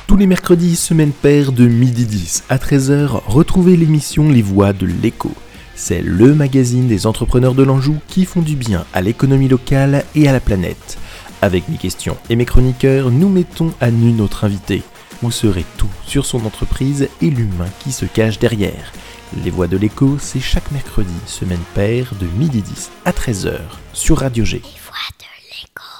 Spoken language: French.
Tous les mercredis, semaine paire de midi 10 à 13h, retrouvez l'émission Les Voix de l'Écho. C'est le magazine des entrepreneurs de l'Anjou qui font du bien à l'économie locale et à la planète. Avec mes questions et mes chroniqueurs, nous mettons à nu notre invité. Vous saurez tout sur son entreprise et l'humain qui se cache derrière. Les Voix de l'Écho, c'est chaque mercredi, semaine paire de midi 10 à 13h sur Radio G. Les Voix de l'Écho.